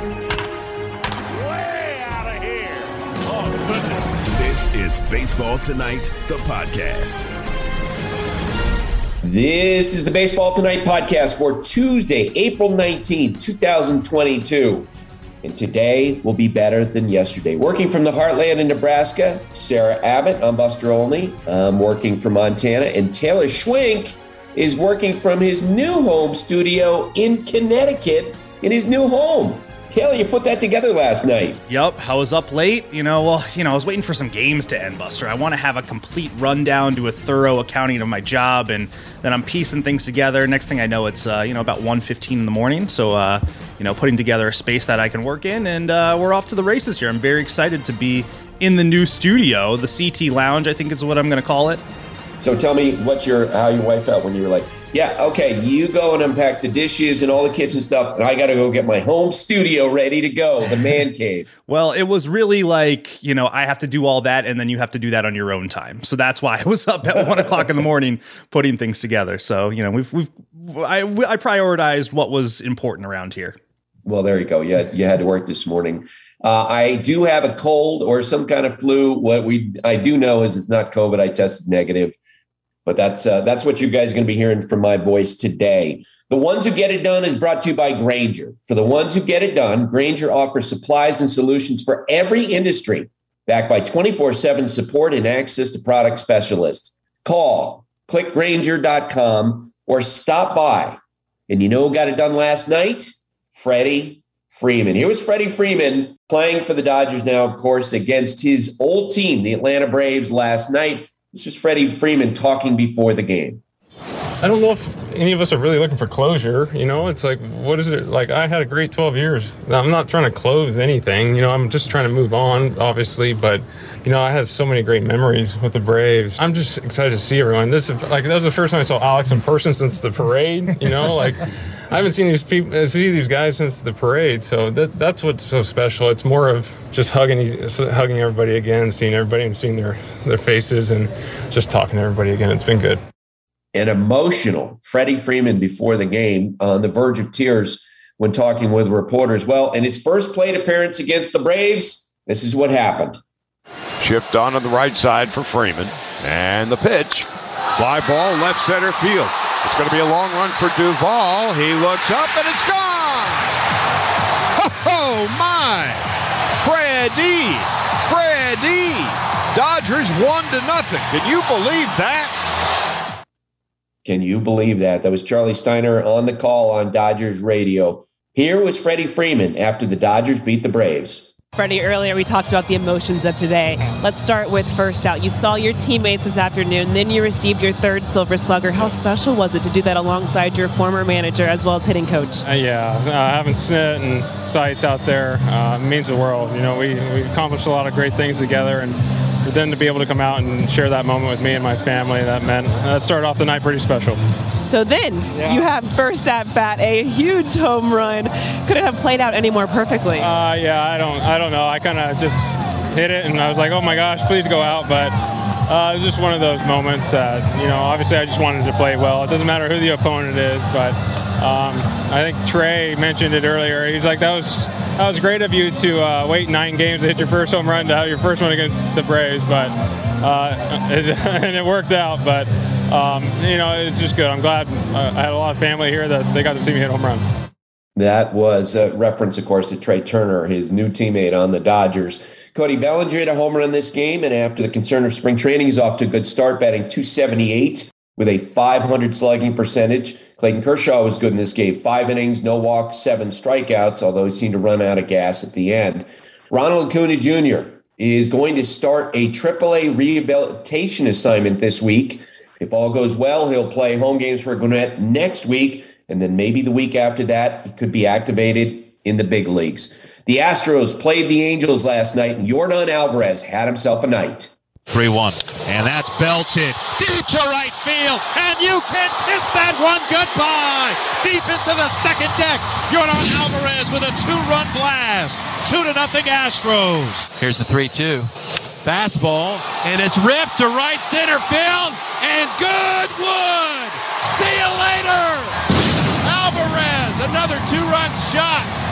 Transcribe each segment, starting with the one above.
Way out of here. Oh, goodness. This is Baseball Tonight, the podcast. This is the Baseball Tonight podcast for Tuesday, April 19th, 2022. And today will be better than yesterday. Working from the heartland in Nebraska, Sarah Abbott. I'm Buster Olney. I'm working from Montana. And Taylor Schwenk is working from his new home studio in Connecticut in his new home. Taylor, you put that together last night. Yep, I was up late. I was waiting for some games to end, Buster. I want to have a complete rundown, do a thorough accounting of my job, and then I'm piecing things together. Next thing I know, it's about 1:15 in the morning. So, putting together a space that I can work in, and we're off to the races here. I'm very excited to be in the new studio, the CT Lounge, I think is what I'm going to call it. So tell me how your wife felt when you were like, yeah, okay, you go and unpack the dishes and all the kitchen stuff, and I got to go get my home studio ready to go, the man cave. Well, it was really like, I have to do all that, and then you have to do that on your own time. So that's why I was up at 1 o'clock in the morning putting things together. So, I prioritized what was important around here. Well, there you go. You had to work this morning. I do have a cold or some kind of flu. What I do know is it's not COVID. I tested negative. But that's what you guys are going to be hearing from my voice today. The Ones Who Get It Done is brought to you by Grainger. For the ones who get it done, Grainger offers supplies and solutions for every industry, backed by 24/7 support and access to product specialists. Call, click Grainger.com, or stop by. And you know who got it done last night? Freddie Freeman. Here was Freddie Freeman playing for the Dodgers now, of course, against his old team, the Atlanta Braves, last night. This is Freddie Freeman talking before the game. I don't know if any of us are really looking for closure. It's like, what is it? Like, I had a great 12 years. I'm not trying to close anything. I'm just trying to move on, obviously. But, I had so many great memories with the Braves. I'm just excited to see everyone. That was the first time I saw Alex in person since the parade. I haven't seen these guys since the parade. So that's what's so special. It's more of just hugging everybody again, seeing everybody and seeing their faces and just talking to everybody again. It's been good. An emotional Freddie Freeman before the game, on the verge of tears when talking with reporters. Well, in his first plate appearance against the Braves, this is what happened. Shift on the right side for Freeman. And the pitch. Fly ball, left center field. It's going to be a long run for Duvall. He looks up and it's gone. Oh, my. Freddie. Dodgers 1-0. Can you believe that? Can you believe that? That was Charlie Steiner on the call on Dodgers radio. Here was Freddie Freeman after the Dodgers beat the Braves. Freddie, earlier we talked about the emotions of today. Let's start with first out. You saw your teammates this afternoon, then you received your third Silver Slugger. How special was it to do that alongside your former manager as well as hitting coach? Having Snit and Sights out there means the world. We accomplished a lot of great things together, and for them to be able to come out and share that moment with me and my family, that started off the night pretty special. So then you have first at bat, a huge home run. Could it have played out any more perfectly? I don't know. I kind of just hit it and I was like, oh my gosh, please go out. But it was just one of those moments that, obviously I just wanted to play well. It doesn't matter who the opponent is, but I think Trey mentioned it earlier. He's like, that was great of you to wait 9 games to hit your first home run to have your first one against the Braves, but and it worked out. But it's just good. I'm glad I had a lot of family here that they got to see me hit a home run. That was a reference, of course, to Trey Turner, his new teammate on the Dodgers. Cody Bellinger hit a home run in this game, and after the concern of spring training, he's off to a good start, batting .278 with a .500 slugging percentage. Clayton Kershaw was good in this game. 5 innings, no walks, 7 strikeouts, although he seemed to run out of gas at the end. Ronald Acuna Jr. is going to start a AAA rehabilitation assignment this week. If all goes well, he'll play home games for Gwinnett next week, and then maybe the week after that, he could be activated in the big leagues. The Astros played the Angels last night, and Yordan Alvarez had himself a night. 3-1, and that's belted deep to right field, and you can kiss that one goodbye. Deep into the second deck, Yordan Alvarez with a 2-run blast. 2-0 Astros. Here's the 3-2. Fastball, and it's ripped to right center field, and Goodwood. See you later. Alvarez, another 2-run shot.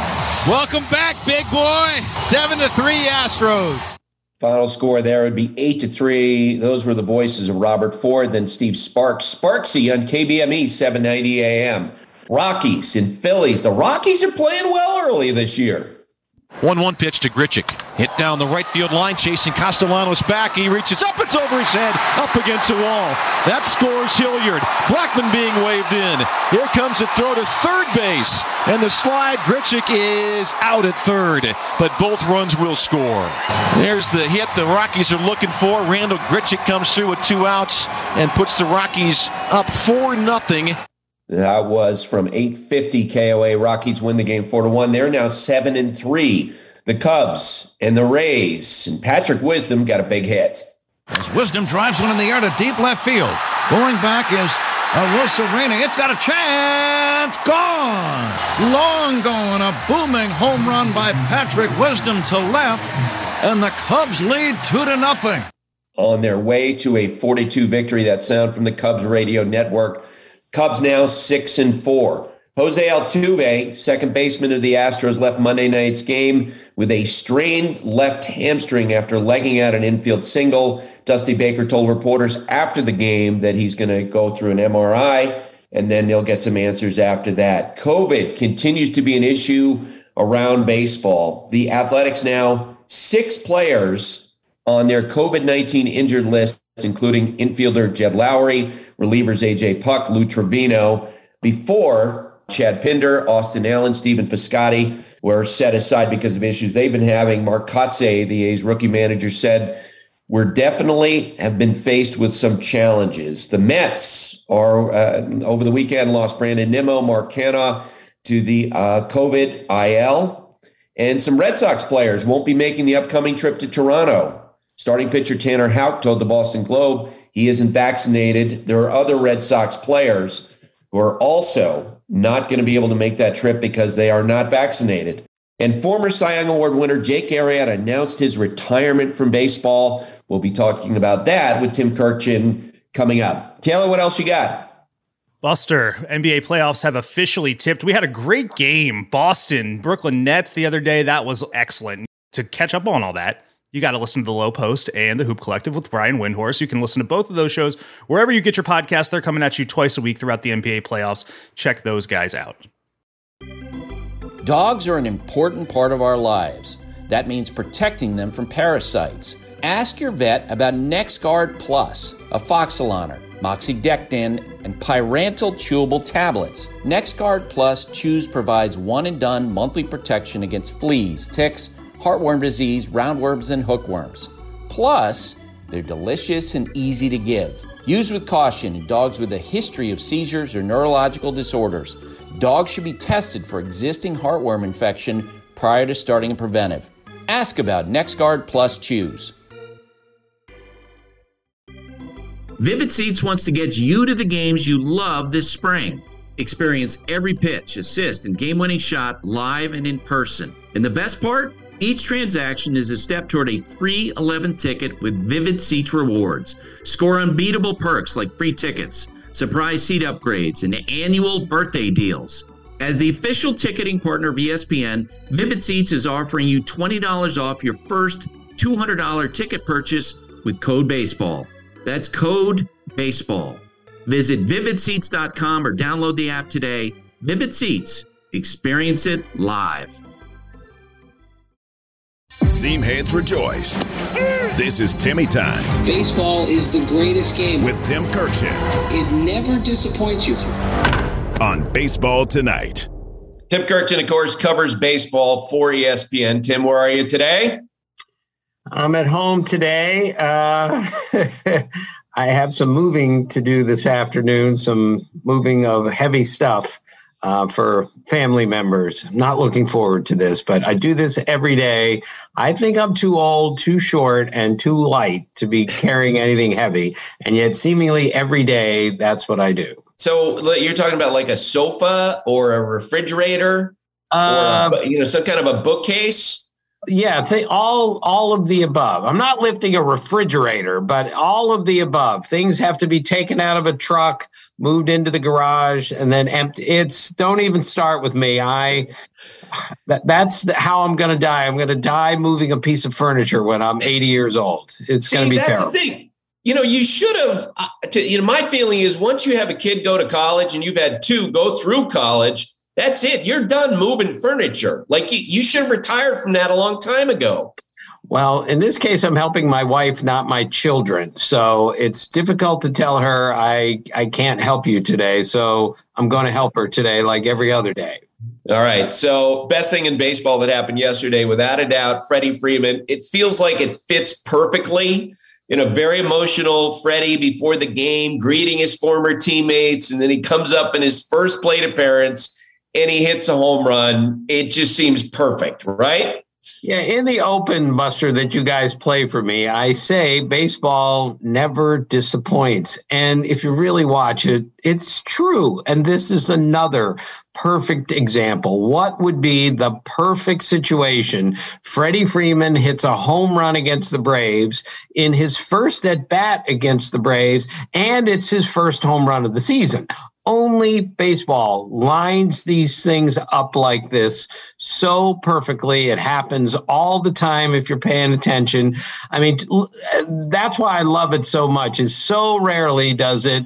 Welcome back, big boy. 7-3 Astros. Final score there would be 8-3. Those were the voices of Robert Ford, then Steve Sparksy on KBME 790 AM. Rockies and Phillies. The Rockies are playing well early this year. 1-1 pitch to Grichuk. Hit down the right field line, chasing Castellanos back. He reaches up, it's over his head, up against the wall. That scores Hilliard. Blackman being waved in. Here comes a throw to third base. And the slide, Grichuk is out at third. But both runs will score. There's the hit the Rockies are looking for. Randall Grichuk comes through with 2 outs and puts the Rockies up 4-0. That was from 850 KOA. Rockies win the game 4-1. They're now 7-3. The Cubs and the Rays. And Patrick Wisdom got a big hit. As Wisdom drives one in the air to deep left field. Going back is Arosarena. It's got a chance. Gone. Long gone. A booming home run by Patrick Wisdom to left. And the Cubs lead 2-0. On their way to a 42 victory. That sound from the Cubs radio network. Cubs now 6-4. Jose Altuve, second baseman of the Astros, left Monday night's game with a strained left hamstring after legging out an infield single. Dusty Baker told reporters after the game that he's going to go through an MRI, and then they'll get some answers after that. COVID continues to be an issue around baseball. The Athletics now 6 players on their COVID-19 injured list, including infielder Jed Lowry, relievers A.J. Puck, Lou Trevino. Before, Chad Pinder, Austin Allen, Stephen Piscotty were set aside because of issues they've been having. Mark Kotze, the A's rookie manager, said, "We're definitely have been faced with some challenges." The Mets are, over the weekend, lost Brandon Nimmo, Mark Canha to the COVID IL. And some Red Sox players won't be making the upcoming trip to Toronto. Starting pitcher Tanner Houck told the Boston Globe he isn't vaccinated. There are other Red Sox players who are also not going to be able to make that trip because they are not vaccinated. And former Cy Young Award winner Jake Arrieta announced his retirement from baseball. We'll be talking about that with Tim Kurkjian coming up. Taylor, what else you got? Buster, NBA playoffs have officially tipped. We had a great game. Boston, Brooklyn Nets the other day. That was excellent. To catch up on all that, you got to listen to The Low Post and The Hoop Collective with Brian Windhorst. You can listen to both of those shows wherever you get your podcasts. They're coming at you twice a week throughout the NBA playoffs. Check those guys out. Dogs are an important part of our lives. That means protecting them from parasites. Ask your vet about NexGard Plus, Afoxolaner, Moxidectin, and Pyrantel chewable tablets. NexGard Plus Chews provides one-and-done monthly protection against fleas, ticks, heartworm disease, roundworms, and hookworms. Plus, they're delicious and easy to give. Use with caution in dogs with a history of seizures or neurological disorders. Dogs should be tested for existing heartworm infection prior to starting a preventive. Ask about NexGard Plus Chews. Vivid Seats wants to get you to the games you love this spring. Experience every pitch, assist, and game-winning shot live and in person. And the best part? Each transaction is a step toward a free 11th ticket with Vivid Seats rewards. Score unbeatable perks like free tickets, surprise seat upgrades, and annual birthday deals. As the official ticketing partner of ESPN, Vivid Seats is offering you $20 off your first $200 ticket purchase with code BASEBALL. That's code BASEBALL. Visit vividseats.com or download the app today. Vivid Seats. Experience it live. Seam heads rejoice. This is Timmy Time. Baseball is the greatest game. With Tim Kurkjian. It never disappoints you. On Baseball Tonight. Tim Kurkjian, of course, covers baseball for ESPN. Tim, where are you today? I'm at home today. I have some moving to do this afternoon, some moving of heavy stuff for family members. I'm not looking forward to this, but I do this every day. I think I'm too old, too short, and too light to be carrying anything heavy. And yet seemingly every day, that's what I do. So you're talking about like a sofa or a refrigerator or some kind of a bookcase? Yeah, all of the above. I'm not lifting a refrigerator, but all of the above. Things have to be taken out of a truck, moved into the garage, and then empty. Don't even start with me. That's how I'm going to die. I'm going to die moving a piece of furniture when I'm 80 years old. It's going to be terrible. That's the thing. You should have. My feeling is once you have a kid go to college and you've had two go through college, that's it. You're done moving furniture. Like you should have retired from that a long time ago. Well, in this case, I'm helping my wife, not my children. So it's difficult to tell her I can't help you today. So I'm going to help her today like every other day. All right. So best thing in baseball that happened yesterday, without a doubt, Freddie Freeman. It feels like it fits perfectly. A very emotional Freddie before the game, greeting his former teammates. And then he comes up in his first plate appearance and he hits a home run. It just seems perfect, right? Yeah, in the open, Buster, that you guys play for me, I say baseball never disappoints. And if you really watch it, it's true. And this is another perfect example. What would be the perfect situation? Freddie Freeman hits a home run against the Braves in his first at bat against the Braves, and it's his first home run of the season. Only baseball lines these things up like this so perfectly. It happens all the time if you're paying attention. I mean, that's why I love it so much. Is so rarely does it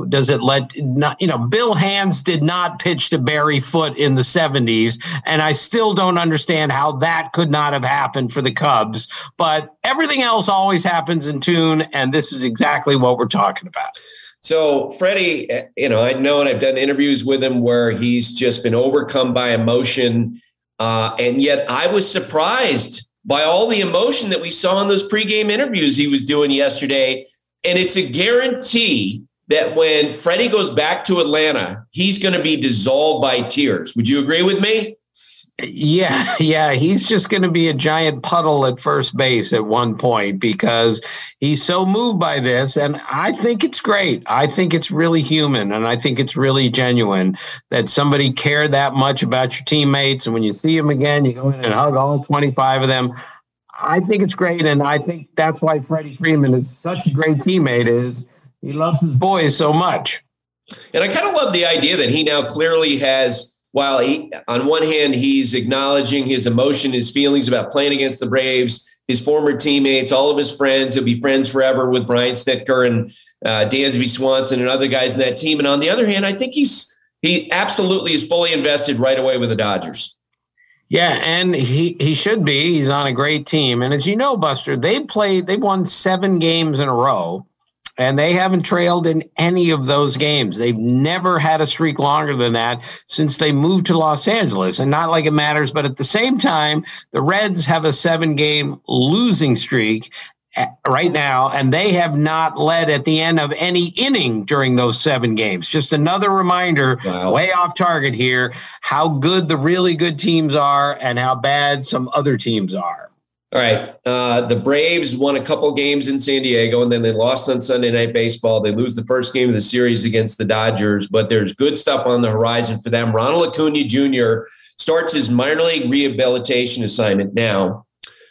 let Bill Hands did not pitch to Barry Foote in the 70s, and I still don't understand how that could not have happened for the Cubs. But everything else always happens in tune, and this is exactly what we're talking about. So Freddie, I know, and I've done interviews with him where he's just been overcome by emotion. And yet I was surprised by all the emotion that we saw in those pregame interviews he was doing yesterday. And it's a guarantee that when Freddie goes back to Atlanta, he's going to be dissolved by tears. Would you agree with me? Yeah. He's just going to be a giant puddle at first base at one point because he's so moved by this. And I think it's great. I think it's really human. And I think it's really genuine that somebody cared that much about your teammates. And when you see them again, you go in and hug all 25 of them. I think it's great. And I think that's why Freddie Freeman is such a great teammate, is he loves his boys so much. And I kind of love the idea that he now clearly has, while on one hand, he's acknowledging his emotion, his feelings about playing against the Braves, his former teammates, all of his friends. He'll be friends forever with Brian Snitker and Dansby Swanson and other guys in that team. And on the other hand, I think he absolutely is fully invested right away with the Dodgers. Yeah, and he should be. He's on a great team. And as you know, Buster, they've won 7 games in a row. And they haven't trailed in any of those games. They've never had a streak longer than that since they moved to Los Angeles. And not like it matters, but at the same time, the Reds have a 7-game losing streak right now, and they have not led at the end of any inning during those 7 games. Just another reminder, way off target here, how good the really good teams are and how bad some other teams are. All right. The Braves won a couple games in San Diego, and then they lost on Sunday Night Baseball. They lose the first game of the series against the Dodgers, but there's good stuff on the horizon for them. Ronald Acuna Jr. starts his minor league rehabilitation assignment now.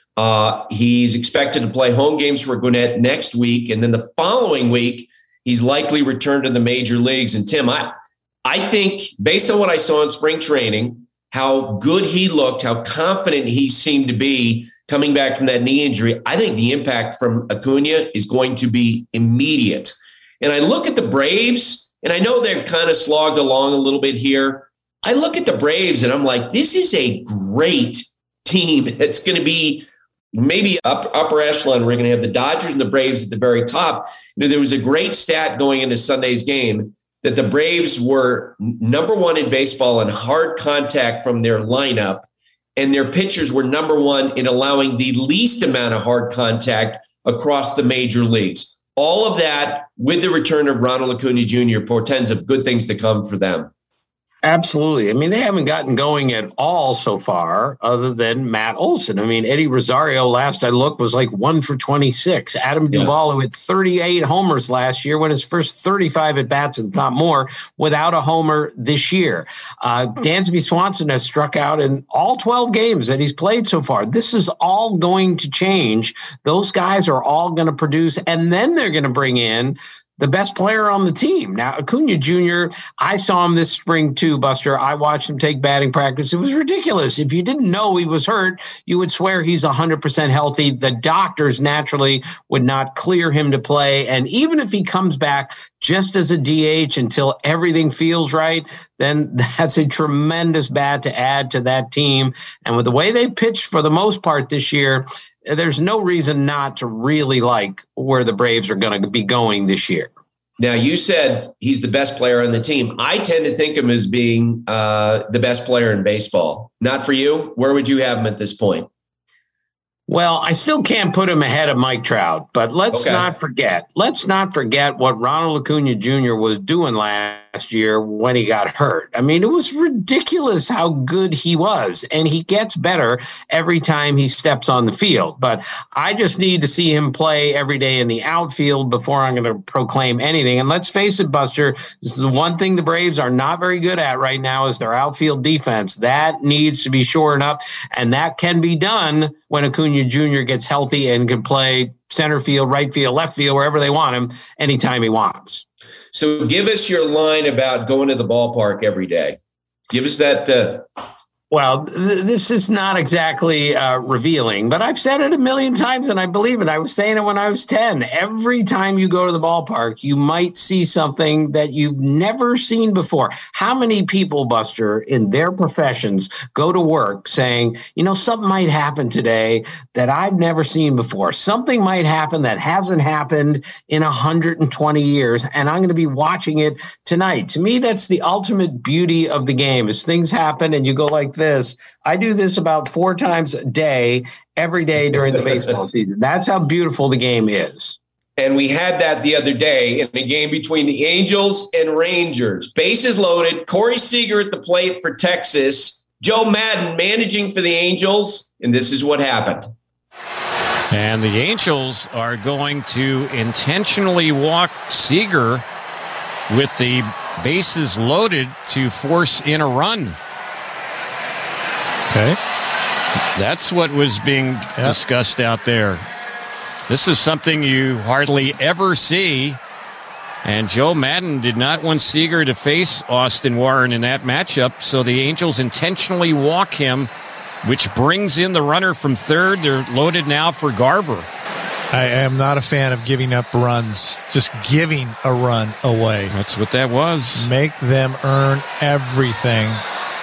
He's expected to play home games for Gwinnett next week, and then the following week, he's likely returned to the major leagues. And Tim, I think based on what I saw in spring training, how good he looked, how confident he seemed to be coming back from that knee injury, I think the impact from Acuna is going to be immediate. And I look at the Braves, and I know they're kind of slogged along a little bit here. I look at the Braves, and I'm like, this is a great team that's going to be maybe upper echelon. We're going to have the Dodgers and the Braves at the very top. There was a great stat going into Sunday's game that the Braves were number 1 in baseball in hard contact from their lineup, and their pitchers were number 1 in allowing the least amount of hard contact across the major leagues. All of that with the return of Ronald Acuna Jr. portends of good things to come for them. Absolutely. I mean, they haven't gotten going at all so far other than Matt Olson. I mean, Eddie Rosario, last I looked, was like 1 for 26. Adam Duvall, who had 38 homers last year, went his first 35 at-bats, and not more, without a homer this year. Dansby Swanson has struck out in all 12 games that he's played so far. This is all going to change. Those guys are all going to produce, and then they're going to bring in the best player on the team. Now, Acuna Jr., I saw him this spring too, Buster. I watched him take batting practice. It was ridiculous. If you didn't know he was hurt, you would swear he's 100% healthy. The doctors naturally would not clear him to play. And even if he comes back just as a DH until everything feels right, then that's a tremendous bat to add to that team. And with the way they pitched for the most part this year, there's no reason not to really like where the Braves are going to be going this year. Now, you said he's the best player on the team. I tend to think of him as being the best player in baseball. Not for you? Where would you have him at this point? Well, I still can't put him ahead of Mike Trout, but let's not forget what Ronald Acuna Jr. was doing last year when he got hurt. I mean, it was ridiculous how good he was, and he gets better every time he steps on the field. But I just need to see him play every day in the outfield before I'm going to proclaim anything. And let's face it, Buster, this is the one thing the Braves are not very good at right now is their outfield defense. That needs to be shored up, and that can be done when Acuna Jr. gets healthy and can play center field, right field, left field, wherever they want him, anytime he wants. So give us your line about going to the ballpark every day. Give us that. Well, this is not exactly revealing, but I've said it a million times and I believe it. I was saying it when I was 10. Every time you go to the ballpark, you might see something that you've never seen before. How many people, Buster, in their professions go to work saying, you know, something might happen today that I've never seen before. Something might happen that hasn't happened in 120 years, and I'm going to be watching it tonight. To me, that's the ultimate beauty of the game is things happen and you go like this. I do this about 4 times a day, every day during the baseball season. That's how beautiful the game is. And we had that the other day in a game between the Angels and Rangers. Bases loaded. Corey Seager at the plate for Texas. Joe Madden managing for the Angels. And this is what happened. And the Angels are going to intentionally walk Seager with the bases loaded to force in a run. Okay. That's what was being discussed out there. This is something you hardly ever see. And Joe Madden did not want Seager to face Austin Warren in that matchup, so the Angels intentionally walk him, which brings in the runner from third. They're loaded now for Garver. I am not a fan of giving up runs, just giving a run away. That's what that was. Make them earn everything.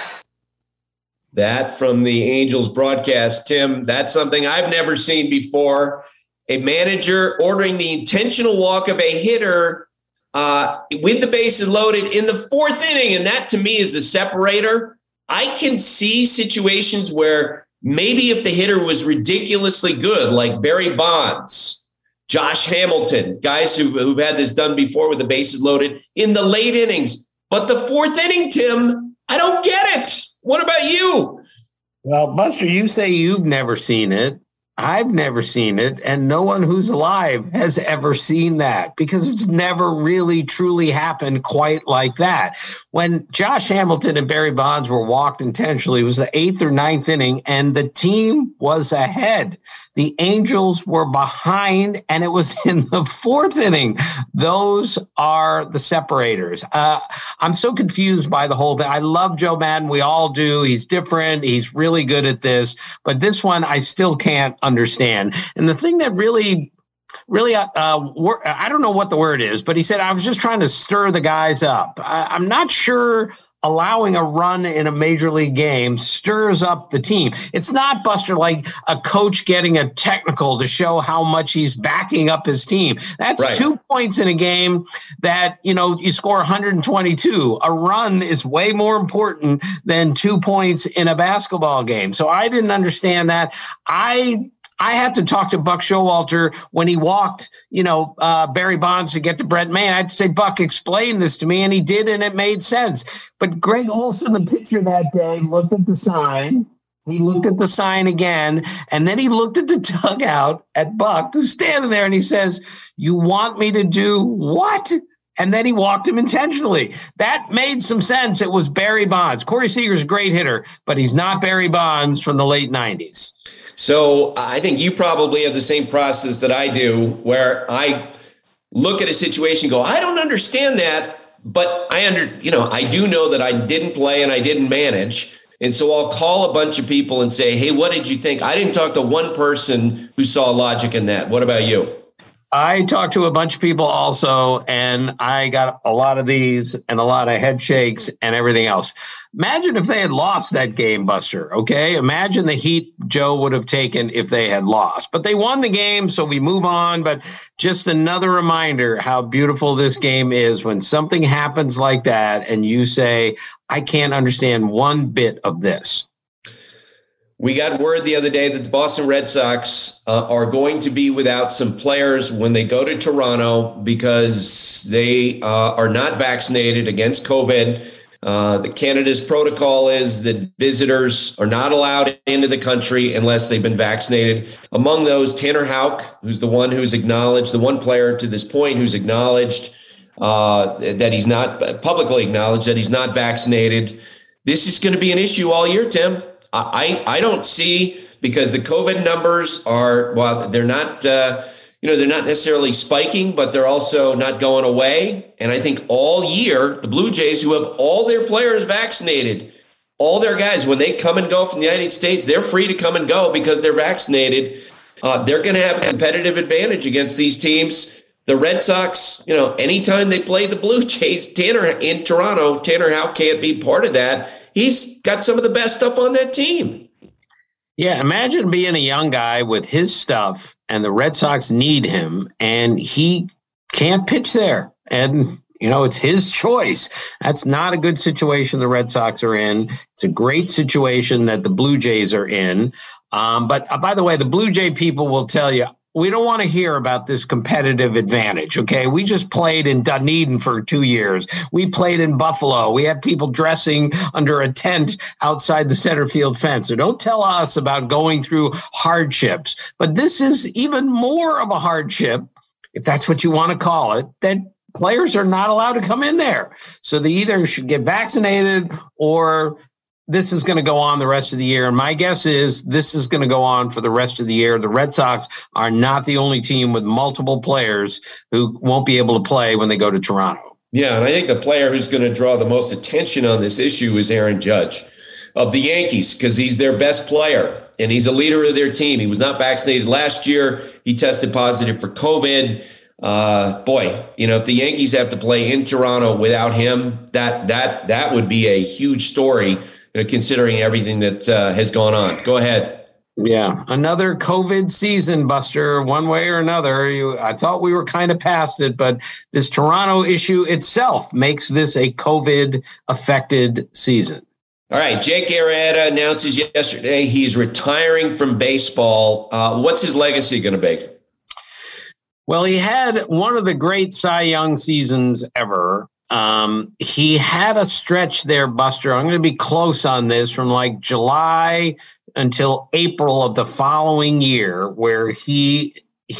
That from the Angels broadcast, Tim, that's something I've never seen before. A manager ordering the intentional walk of a hitter with the bases loaded in the 4th inning. And that to me is the separator. I can see situations where maybe if the hitter was ridiculously good, like Barry Bonds, Josh Hamilton, guys who've had this done before with the bases loaded in the late innings. But the 4th inning, Tim, I don't get it. What about you? Well, Buster, you say you've never seen it. I've never seen it, and no one who's alive has ever seen that because it's never really truly happened quite like that. When Josh Hamilton and Barry Bonds were walked intentionally, it was the 8th or 9th inning, and the team was ahead. The Angels were behind, and it was in the 4th inning. Those are the separators. I'm so confused by the whole thing. I love Joe Madden. We all do. He's different. He's really good at this. But this one, I still can't understand. And the thing that really, I don't know what the word is, but he said, I was just trying to stir the guys up. I'm not sure allowing a run in a major league game stirs up the team. It's not, Buster, like a coach getting a technical to show how much he's backing up his team. That's right. 2 points in a game that, you score 122. A run is way more important than 2 points in a basketball game. So I didn't understand that. I had to talk to Buck Showalter when he walked, Barry Bonds to get to Brett May. I had to say, Buck, explain this to me. And he did, and it made sense. But Greg Olson, the pitcher that day, looked at the sign. He looked at the sign again, and then he looked at the dugout at Buck, who's standing there, and he says, "You want me to do what?" And then he walked him intentionally. That made some sense. It was Barry Bonds. Corey Seager's a great hitter, but he's not Barry Bonds from the late 90s. So I think you probably have the same process that I do, where I look at a situation and go, I don't understand that, but I do know that I didn't play and I didn't manage. And so I'll call a bunch of people and say, hey, what did you think? I didn't talk to one person who saw logic in that. What about you? I talked to a bunch of people also, and I got a lot of these and a lot of head shakes and everything else. Imagine if they had lost that game, Buster, okay? Imagine the heat Joe would have taken if they had lost. But they won the game, so we move on. But just another reminder how beautiful this game is when something happens like that and you say, I can't understand one bit of this. We got word the other day that the Boston Red Sox are going to be without some players when they go to Toronto because they are not vaccinated against COVID. The Canada's protocol is that visitors are not allowed into the country unless they've been vaccinated. Among those, Tanner Houck, who's the one who's acknowledged, the one player to this point who's acknowledged that he's not publicly acknowledged that he's not vaccinated. This is going to be an issue all year, Tim. I don't see, because the COVID numbers are, well, they're not, they're not necessarily spiking, but they're also not going away. And I think all year, the Blue Jays, who have all their players vaccinated, all their guys, when they come and go from the United States, they're free to come and go because they're vaccinated. They're going to have a competitive advantage against these teams. The Red Sox, anytime they play the Blue Jays, in Toronto, Tanner Houck can't be part of that. He's got some of the best stuff on that team. Yeah, imagine being a young guy with his stuff and the Red Sox need him and he can't pitch there. And, it's his choice. That's not a good situation the Red Sox are in. It's a great situation that the Blue Jays are in. But by the way, the Blue Jay people will tell you, we don't want to hear about this competitive advantage, okay? We just played in Dunedin for 2 years. We played in Buffalo. We had people dressing under a tent outside the center field fence. So don't tell us about going through hardships. But this is even more of a hardship, if that's what you want to call it, that players are not allowed to come in there. So they either should get vaccinated or this is going to go on the rest of the year. And my guess is this is going to go on for the rest of the year. The Red Sox are not the only team with multiple players who won't be able to play when they go to Toronto. Yeah, and I think the player who's going to draw the most attention on this issue is Aaron Judge of the Yankees, because he's their best player and he's a leader of their team. He was not vaccinated last year. He tested positive for COVID. If the Yankees have to play in Toronto without him, that would be a huge story, considering everything that has gone on. Go ahead. Yeah, another COVID season, Buster, one way or another. I thought we were kind of past it, but this Toronto issue itself makes this a COVID-affected season. All right, Jake Arrieta announces yesterday he's retiring from baseball. What's his legacy going to be? Well, he had one of the great Cy Young seasons ever. He had a stretch there, Buster. I'm going to be close on this, from like July until April of the following year, where he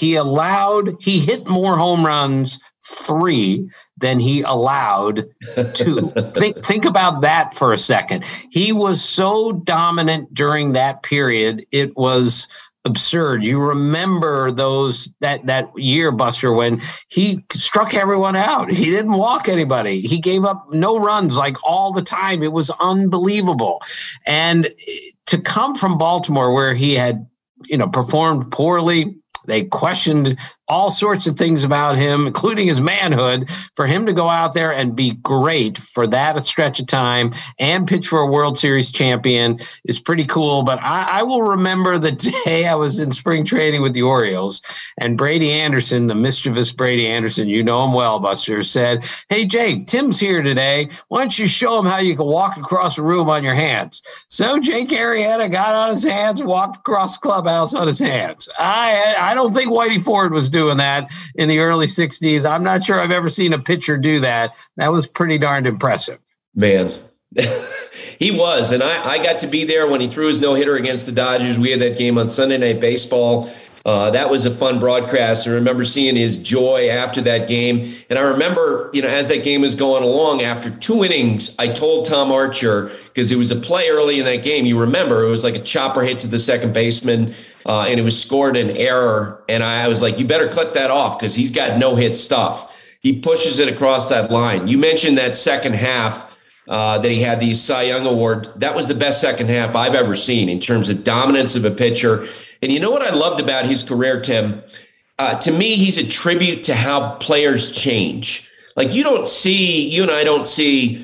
hit more home runs 3 than he allowed 2. Think about that for a second. He was so dominant during that period. It was absurd. You remember that year, Buster, when he struck everyone out. He didn't walk anybody. He gave up no runs like all the time. It was unbelievable. And to come from Baltimore, where he had, performed poorly, they questioned all sorts of things about him, including his manhood. For him to go out there and be great for that stretch of time and pitch for a World Series champion is pretty cool. But I will remember the day I was in spring training with the Orioles, and Brady Anderson, the mischievous Brady Anderson, you know him well, Buster, said, "Hey, Jake, Tim's here today. Why don't you show him how you can walk across the room on your hands?" So Jake Arrieta got on his hands and walked across the clubhouse on his hands. I don't think Whitey Ford was doing that in the early 60s. I'm not sure I've ever seen a pitcher do that. That was pretty darned impressive. Man, he was. And I got to be there when he threw his no-hitter against the Dodgers. We had that game on Sunday Night Baseball. That was a fun broadcast. I remember seeing his joy after that game. And I remember, as that game was going along, after 2 innings, I told Tom Archer, because it was a play early in that game. You remember, it was like a chopper hit to the second baseman, and it was scored an error. And I was like, you better clip that off because he's got no-hit stuff. He pushes it across that line. You mentioned that second half that he had the Cy Young Award. That was the best second half I've ever seen in terms of dominance of a pitcher. And you know what I loved about his career, Tim? To me, he's a tribute to how players change. Like you and I don't see,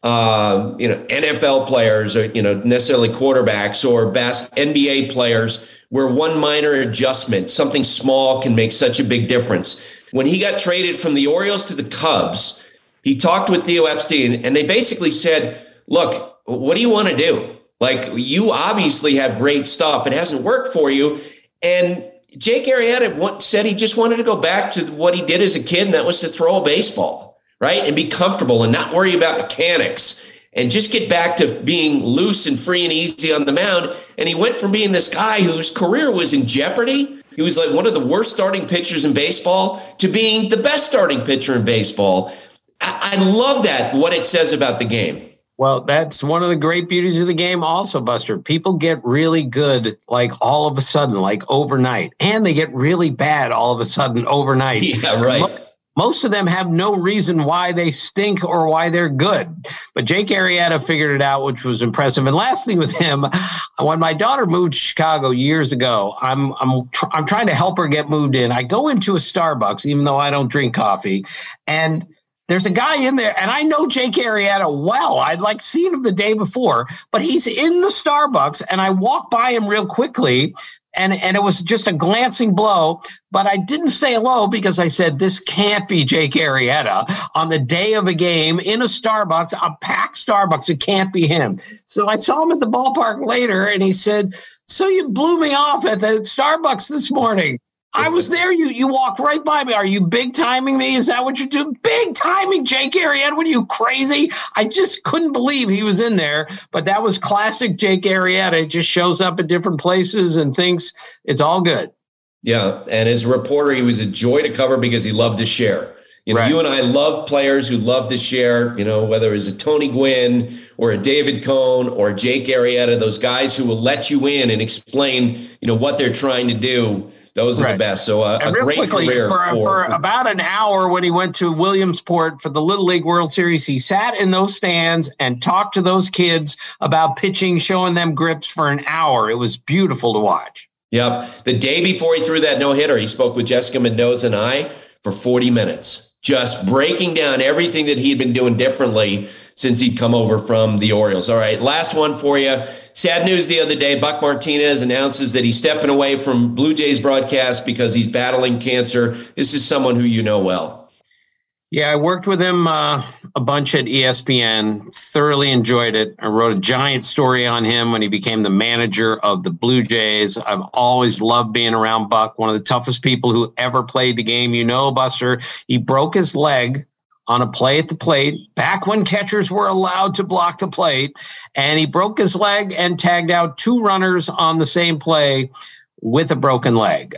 NFL players or, necessarily quarterbacks or NBA players where one minor adjustment, something small can make such a big difference. When he got traded from the Orioles to the Cubs, he talked with Theo Epstein and they basically said, look, what do you want to do? Like, you obviously have great stuff. It hasn't worked for you. And Jake Arrieta said he just wanted to go back to what he did as a kid, and that was to throw a baseball, right? And be comfortable and not worry about mechanics and just get back to being loose and free and easy on the mound. And he went from being this guy whose career was in jeopardy. He was like one of the worst starting pitchers in baseball to being the best starting pitcher in baseball. I love that, what it says about the game. Well, that's one of the great beauties of the game also, Buster. People get really good, like all of a sudden, like overnight, and they get really bad all of a sudden overnight. Yeah, right. Most of them have no reason why they stink or why they're good. But Jake Arrieta figured it out, which was impressive. And last thing with him, when my daughter moved to Chicago years ago, I'm trying to help her get moved in. I go into a Starbucks, even though I don't drink coffee, and there's a guy in there, and I know Jake Arrieta well. I'd seen him the day before, but he's in the Starbucks, and I walked by him real quickly, and it was just a glancing blow, but I didn't say hello because I said, this can't be Jake Arrieta on the day of a game in a Starbucks, a packed Starbucks. It can't be him. So I saw him at the ballpark later, and he said, so you blew me off at the Starbucks this morning. I was there. You walked right by me. Are you big timing me? Is that what you're doing? Big timing, Jake Arrieta. What are you, crazy? I just couldn't believe he was in there. But that was classic Jake Arrieta. It just shows up at different places and thinks it's all good. Yeah. And as a reporter, he was a joy to cover because he loved to share. Right. You and I love players who love to share, whether it's a Tony Gwynn or a David Cone or Jake Arrieta, those guys who will let you in and explain, what they're trying to do. Those are the best. So a great quickly, career. For about an hour when he went to Williamsport for the Little League World Series, he sat in those stands and talked to those kids about pitching, showing them grips for an hour. It was beautiful to watch. Yep. The day before he threw that no-hitter, he spoke with Jessica Mendoza and I for 40 minutes, just breaking down everything that he'd been doing differently since he'd come over from the Orioles. All right, last one for you. Sad news the other day. Buck Martinez announces that he's stepping away from Blue Jays broadcast because he's battling cancer. This is someone who you know well. Yeah, I worked with him a bunch at ESPN, thoroughly enjoyed it. I wrote a giant story on him when he became the manager of the Blue Jays. I've always loved being around Buck, one of the toughest people who ever played the game. Buster, he broke his leg on a play at the plate back when catchers were allowed to block the plate, and he broke his leg and tagged out 2 runners on the same play with a broken leg.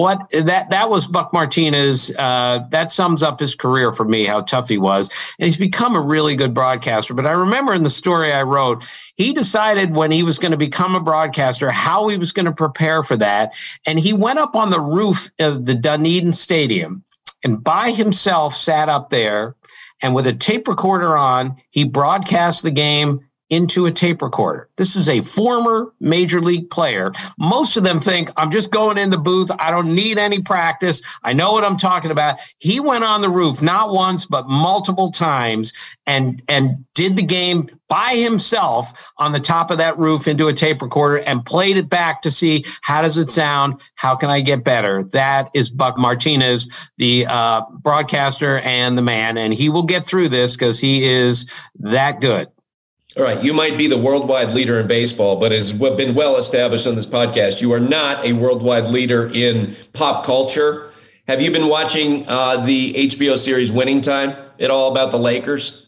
That was Buck Martinez. That sums up his career for me, how tough he was. And he's become a really good broadcaster. But I remember in the story I wrote, he decided when he was going to become a broadcaster, how he was going to prepare for that. And he went up on the roof of the Dunedin Stadium and by himself sat up there, and with a tape recorder on, he broadcast the game into a tape recorder. This is a former major league player. Most of them think, I'm just going in the booth. I don't need any practice. I know what I'm talking about. He went on the roof, not once, but multiple times, and did the game by himself on the top of that roof into a tape recorder and played it back to see, how does it sound? How can I get better? That is Buck Martinez, the broadcaster and the man, and he will get through this because he is that good. All right, you might be the worldwide leader in baseball, but as been well established on this podcast, you are not a worldwide leader in pop culture. Have you been watching the HBO series Winning Time at all about the Lakers?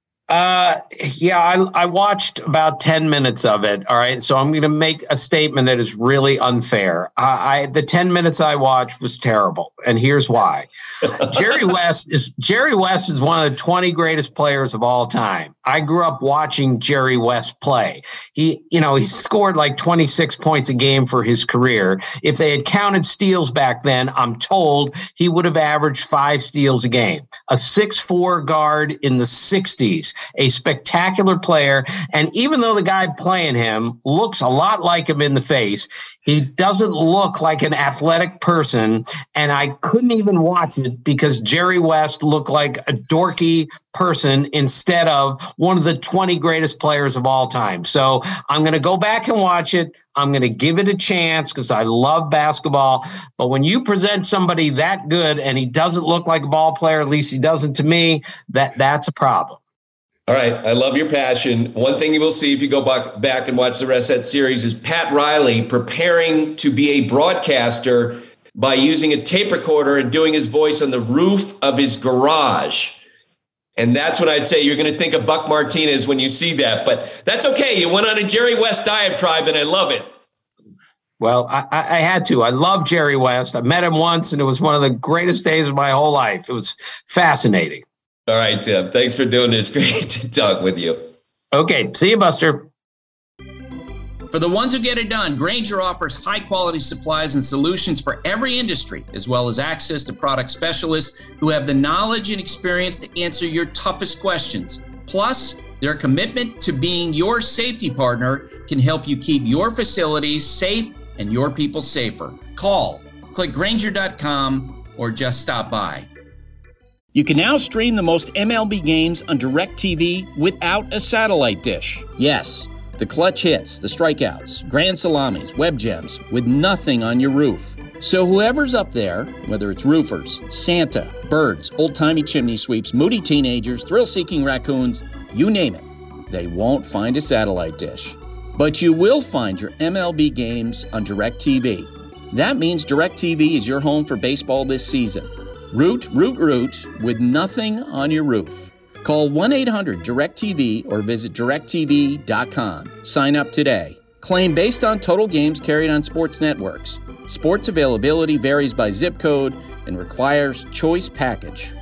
Yeah, I watched about 10 minutes of it. All right. So I'm going to make a statement that is really unfair. The 10 minutes I watched was terrible. And here's why. Jerry West is one of the 20 greatest players of all time. I grew up watching Jerry West play. He scored like 26 points a game for his career. If they had counted steals back then, I'm told he would have averaged 5 steals a game. A 6'4" guard in the 60s. A spectacular player. And even though the guy playing him looks a lot like him in the face, he doesn't look like an athletic person. And I couldn't even watch it because Jerry West looked like a dorky person instead of one of the 20 greatest players of all time. So I'm going to go back and watch it. I'm going to give it a chance because I love basketball. But when you present somebody that good and he doesn't look like a ball player, at least he doesn't to me, that's a problem. All right. I love your passion. One thing you will see if you go back and watch the rest of that series is Pat Riley preparing to be a broadcaster by using a tape recorder and doing his voice on the roof of his garage. And that's what I'd say. You're going to think of Buck Martinez when you see that. But that's okay. You went on a Jerry West diatribe, and I love it. Well, I had to. I love Jerry West. I met him once, and it was one of the greatest days of my whole life. It was fascinating. All right, Tim. Thanks for doing this. Great to talk with you. Okay. See you, Buster. For the ones who get it done, Grainger offers high-quality supplies and solutions for every industry, as well as access to product specialists who have the knowledge and experience to answer your toughest questions. Plus, their commitment to being your safety partner can help you keep your facilities safe and your people safer. Call, click Grainger.com, or just stop by. You can now stream the most MLB games on DirecTV without a satellite dish. Yes, the clutch hits, the strikeouts, grand salamis, web gems, with nothing on your roof. So whoever's up there, whether it's roofers, Santa, birds, old-timey chimney sweeps, moody teenagers, thrill-seeking raccoons, you name it, they won't find a satellite dish. But you will find your MLB games on DirecTV. That means DirecTV is your home for baseball this season. Root with nothing on your roof. Call 1-800-DIRECTV or visit directtv.com. Sign up today. Claim based on total games carried on sports networks. Sports availability varies by zip code and requires choice package.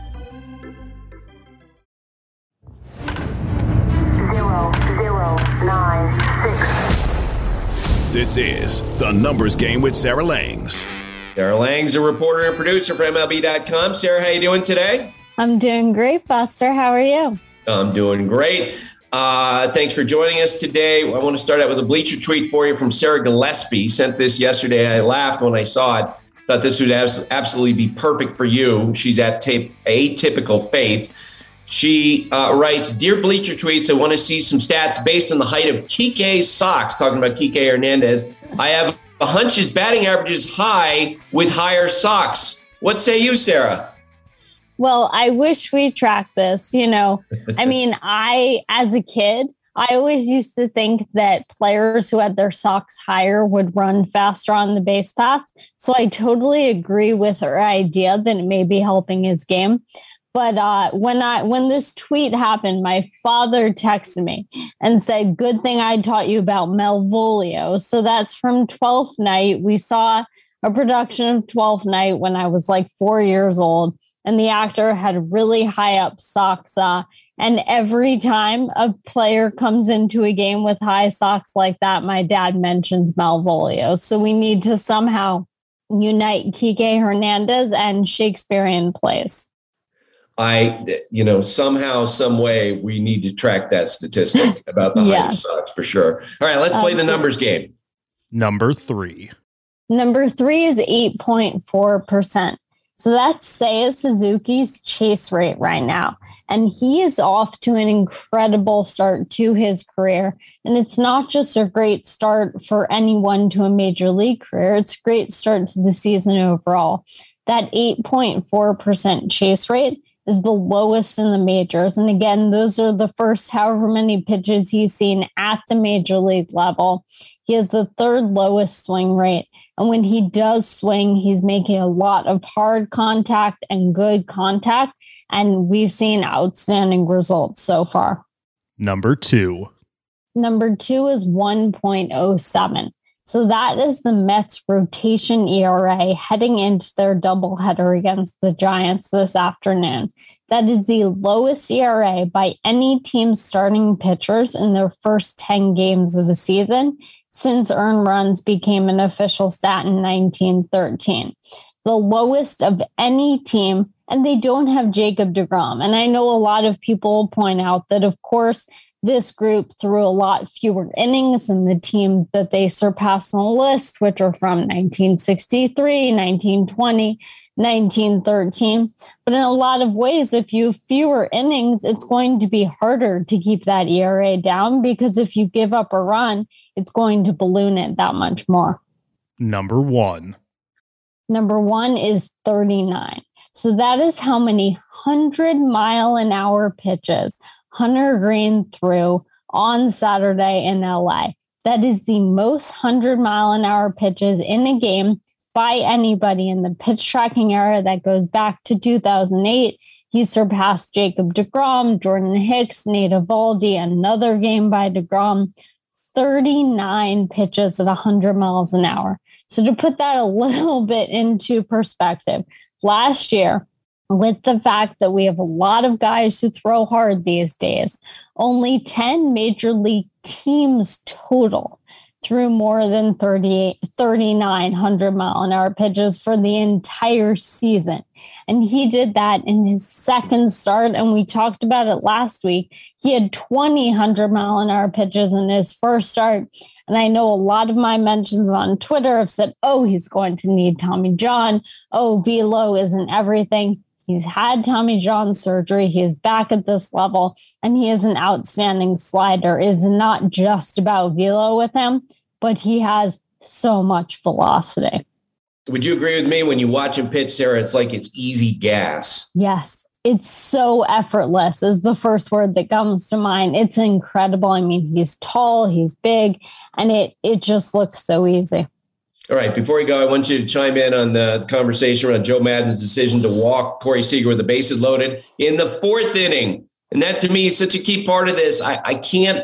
0096. This is The Numbers Game with Sarah Langs. Sarah Langs, a reporter and producer for MLB.com. Sarah, how you doing today? I'm doing great, Buster. How are you? I'm doing great. Thanks for joining us today. I want to start out with a Bleacher tweet for you from Sarah Gillespie. Sent this yesterday. I laughed when I saw it. Thought this would absolutely be perfect for you. She's at Atypical Faith. She writes, Dear Bleacher Tweets, I want to see some stats based on the height of Kike's socks. Talking about Kike Hernandez. I have a hunch his batting average is high with higher socks. What say you, Sarah? Well, I wish we tracked this. I mean, as a kid, I always used to think that players who had their socks higher would run faster on the base paths. So I totally agree with her idea that it may be helping his game. But when this tweet happened, my father texted me and said, good thing I taught you about Malvolio. So that's from 12th Night. We saw a production of 12th Night when I was like 4 years old. And the actor had really high up socks. And every time a player comes into a game with high socks like that, my dad mentions Malvolio. So we need to somehow unite Kike Hernandez and Shakespearean plays. somehow, some way we need to track that statistic about the height of Sox for sure. All right, let's play the numbers game. Number 3. Number 3 is 8.4%. So that's Seiya Suzuki's chase rate right now. And he is off to an incredible start to his career. And it's not just a great start for anyone to a major league career. It's a great start to the season overall. That 8.4% chase rate is the lowest in the majors. And again, those are the first however many pitches he's seen at the major league level. He has the third lowest swing rate. And when he does swing, he's making a lot of hard contact and good contact. And we've seen outstanding results so far. Number 2. Number 2 is 1.07. So that is the Mets' rotation ERA heading into their doubleheader against the Giants this afternoon. That is the lowest ERA by any team's starting pitchers in their first 10 games of a season since earned runs became an official stat in 1913. The lowest of any team, and they don't have Jacob deGrom. And I know a lot of people point out that, of course, this group threw a lot fewer innings than the teams that they surpassed on the list, which are from 1963, 1920, 1913. But in a lot of ways, if you have fewer innings, it's going to be harder to keep that ERA down because if you give up a run, it's going to balloon it that much more. Number 1. Number 1 is 39. So that is how many 100-mile-an-hour pitches Hunter Green threw on Saturday in LA. That is the most 100-mile-an-hour pitches in a game by anybody in the pitch tracking era that goes back to 2008. He surpassed Jacob deGrom, Jordan Hicks, Nate Eovaldi, another game by deGrom, 39 pitches at 100 miles an hour. So to put that a little bit into perspective, last year, with the fact that we have a lot of guys who throw hard these days, only 10 major league teams total threw more than 3,900-mile-an-hour pitches for the entire season. And he did that in his second start, and we talked about it last week. He had 20 100-mile-an-hour pitches in his first start. And I know a lot of my mentions on Twitter have said, oh, he's going to need Tommy John. Oh, velo isn't everything. He's had Tommy John surgery. He is back at this level, and he is an outstanding slider. It is not just about velo with him, but he has so much velocity. Would you agree with me when you watch him pitch, Sarah? It's like it's easy gas. Yes, it's so effortless is the first word that comes to mind. It's incredible. I mean, he's tall, he's big, and it just looks so easy. All right, before we go, I want you to chime in on the conversation around Joe Maddon's decision to walk Corey Seager with the bases loaded in the fourth inning. And that, to me, is such a key part of this. I can't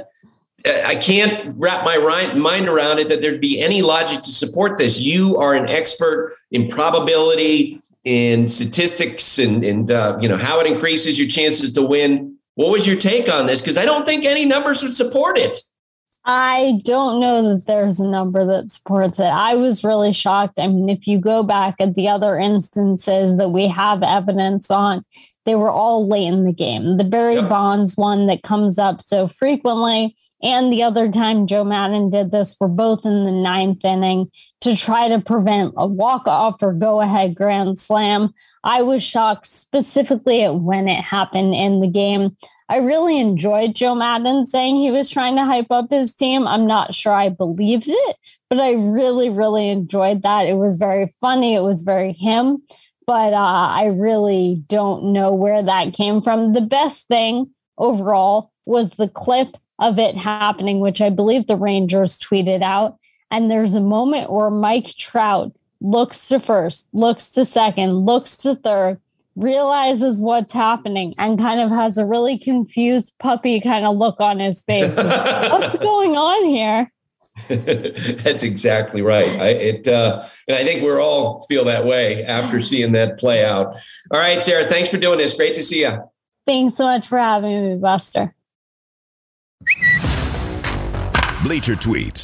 wrap my mind around it that there'd be any logic to support this. You are an expert in probability, in statistics, and how it increases your chances to win. What was your take on this? Because I don't think any numbers would support it. I don't know that there's a number that supports it. I was really shocked. I mean, if you go back at the other instances that we have evidence on, they were all late in the game. The Barry Bonds one that comes up so frequently, and the other time Joe Maddon did this were both in the ninth inning to try to prevent a walk-off or go-ahead grand slam. I was shocked specifically at when it happened in the game. I really enjoyed Joe Maddon saying he was trying to hype up his team. I'm not sure I believed it, but I really, really enjoyed that. It was very funny. It was very him. But I really don't know where that came from. The best thing overall was the clip of it happening, which I believe the Rangers tweeted out. And there's a moment where Mike Trout looks to first, looks to second, looks to third, realizes what's happening, and kind of has a really confused puppy kind of look on his face. What's going on here? That's exactly right. And I think we're all feel that way after seeing that play out. All right, Sarah, thanks for doing this. Great to see you. Thanks so much for having me, Buster. Bleacher Tweets.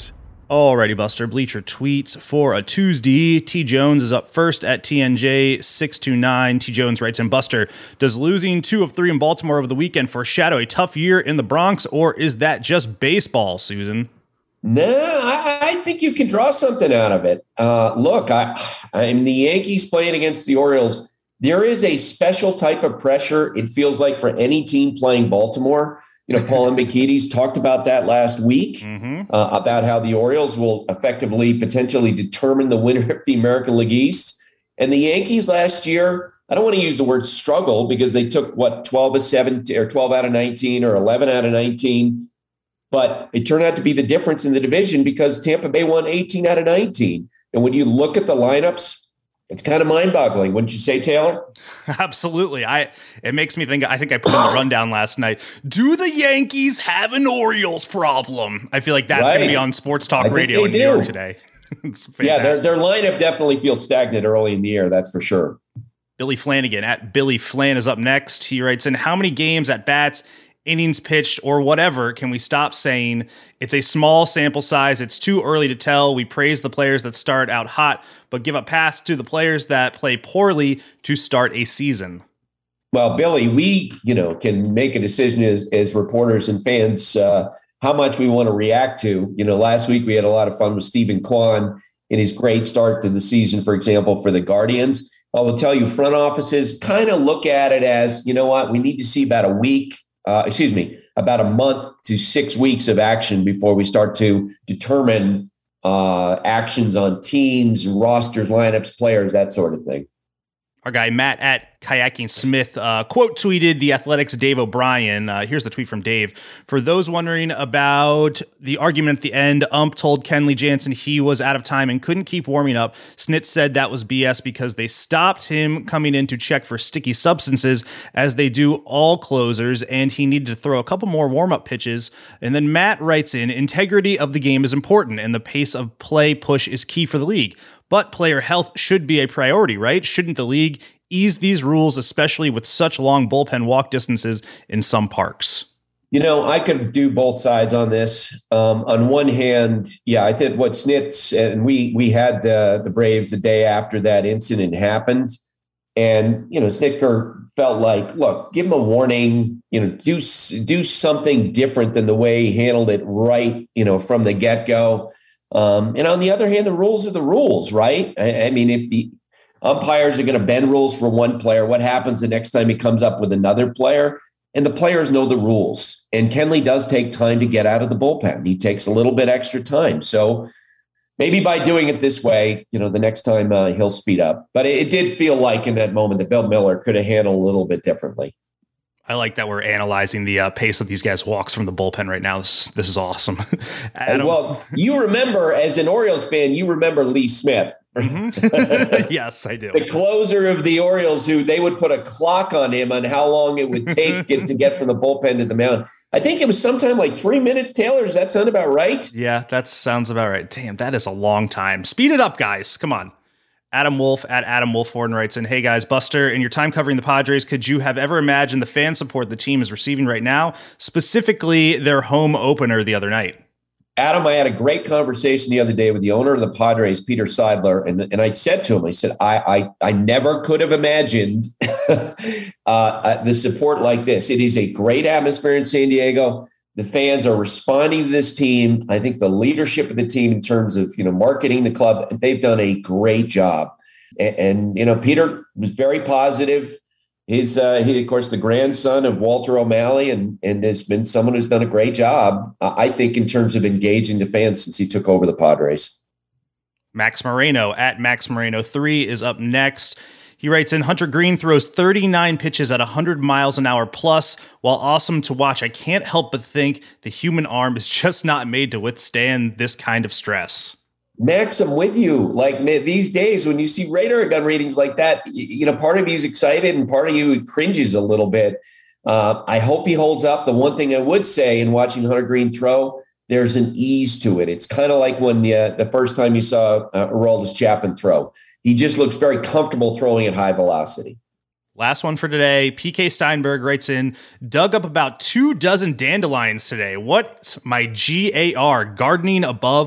Alrighty, Buster. Bleacher tweets for a Tuesday. T. Jones is up first at TNJ629. T. Jones writes in, Buster, does losing 2 of 3 in Baltimore over the weekend foreshadow a tough year in the Bronx, or is that just baseball, Susan? No, I think you can draw something out of it. Look, I'm the Yankees playing against the Orioles. There is a special type of pressure, it feels like, for any team playing Baltimore. Paul Hembekides talked about that last week, about how the Orioles will effectively potentially determine the winner of the American League East. And the Yankees last year, I don't want to use the word struggle because they took 12 of 17 or 12 out of 19 or 11 out of 19. But it turned out to be the difference in the division because Tampa Bay won 18 out of 19. And when you look at the lineups, it's kind of mind-boggling, wouldn't you say, Taylor? Absolutely. It makes me think, I think I put in the rundown last night. Do the Yankees have an Orioles problem? I feel like that's going to be on Sports Talk Radio in New York today. It's fantastic. Their lineup definitely feels stagnant early in the year, that's for sure. Billy Flanagan at Billy Flan is up next. He writes in, how many games at bats, innings pitched, or whatever can we stop saying it's a small sample size, it's too early to tell? We praise the players that start out hot, but give a pass to the players that play poorly to start a season. Well, Billy, we can make a decision as reporters and fans how much we want to react to. Last week we had a lot of fun with Stephen Kwan in his great start to the season, for example, for the Guardians. I will tell you, front offices kind of look at it as, we need to see about about a month to 6 weeks of action before we start to determine actions on teams, rosters, lineups, players, that sort of thing. Our guy Matt at Kayaking Smith quote tweeted the Athletics' Dave O'Brien. Here's the tweet from Dave. For those wondering about the argument at the end, Ump told Kenley Jansen he was out of time and couldn't keep warming up. Snit said that was BS because they stopped him coming in to check for sticky substances, as they do all closers, and he needed to throw a couple more warm-up pitches. And then Matt writes in, integrity of the game is important, and the pace of play push is key for the league. But player health should be a priority, right? Shouldn't the league ease these rules, especially with such long bullpen walk distances in some parks? I could do both sides on this. On one hand, I think what Snitz, and we had the Braves the day after that incident happened. And, Snitker felt like, look, give him a warning, do something different than the way he handled it right, from the get-go. And on the other hand, the rules are the rules, right? I mean, if the umpires are going to bend rules for one player, what happens the next time he comes up with another player? And the players know the rules. And Kenley does take time to get out of the bullpen. He takes a little bit extra time. So maybe by doing it this way, the next time he'll speed up. But it did feel like in that moment that Bill Miller could have handled a little bit differently. I like that we're analyzing the pace of these guys' walks from the bullpen right now. This is awesome. Adam. Well, you remember, as an Orioles fan, you remember Lee Smith. Mm-hmm. Yes, I do. The closer of the Orioles, who they would put a clock on him on how long it would take to get from the bullpen to the mound. I think it was sometime like 3 minutes, Taylor. Does that sound about right? Yeah, that sounds about right. Damn, that is a long time. Speed it up, guys. Come on. Adam Wolf at Adam Wolfhorn writes in, hey guys, Buster, in your time covering the Padres, could you have ever imagined the fan support the team is receiving right now, specifically their home opener the other night? Adam, I had a great conversation the other day with the owner of the Padres, Peter Seidler, and I said to him, I said, I never could have imagined the support like this. It is a great atmosphere in San Diego. The fans are responding to this team. I think the leadership of the team in terms of, marketing the club, they've done a great job. And Peter was very positive. He, of course, the grandson of Walter O'Malley, and has been someone who's done a great job, I think, in terms of engaging the fans since he took over the Padres. Max Moreno at Max Moreno 3 is up next. He writes in, Hunter Green throws 39 pitches at 100 miles an hour plus. While awesome to watch, I can't help but think the human arm is just not made to withstand this kind of stress. Max, I'm with you. Like these days, when you see radar gun readings like that, part of you is excited and part of you cringes a little bit. I hope he holds up. The one thing I would say in watching Hunter Green throw, there's an ease to it. It's kind of like when the first time you saw Aroldis Chapman throw. He just looks very comfortable throwing at high velocity. Last one for today. PK Steinberg writes in, dug up about 24 dandelions today. What's my GAR, gardening above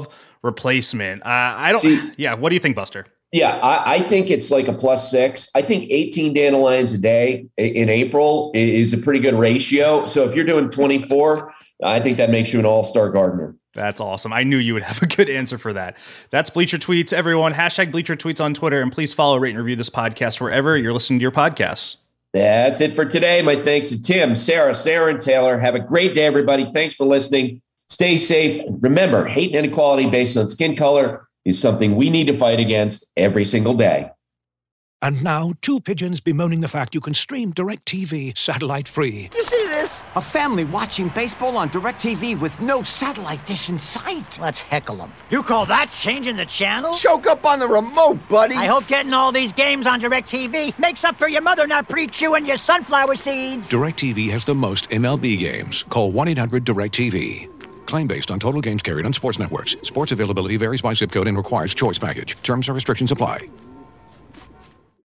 replacement. I don't see. Yeah. What do you think, Buster? Yeah, I think it's like a +6. I think 18 dandelions a day in April is a pretty good ratio. So if you're doing 24, I think that makes you an all-star gardener. That's awesome. I knew you would have a good answer for that. That's Bleacher Tweets, everyone. # Bleacher Tweets on Twitter. And please follow, rate, and review this podcast wherever you're listening to your podcasts. That's it for today. My thanks to Tim, Sarah, and Taylor. Have a great day, everybody. Thanks for listening. Stay safe. Remember, hate and inequality based on skin color is something we need to fight against every single day. And now, two pigeons bemoaning the fact you can stream DirecTV satellite-free. You see this? A family watching baseball on DirecTV with no satellite dish in sight. Let's heckle them. You call that changing the channel? Choke up on the remote, buddy. I hope getting all these games on DirecTV makes up for your mother not pre-chewing your sunflower seeds. DirecTV has the most MLB games. Call 1-800-DirecTV. Claim based on total games carried on sports networks. Sports availability varies by zip code and requires choice package. Terms and restrictions apply.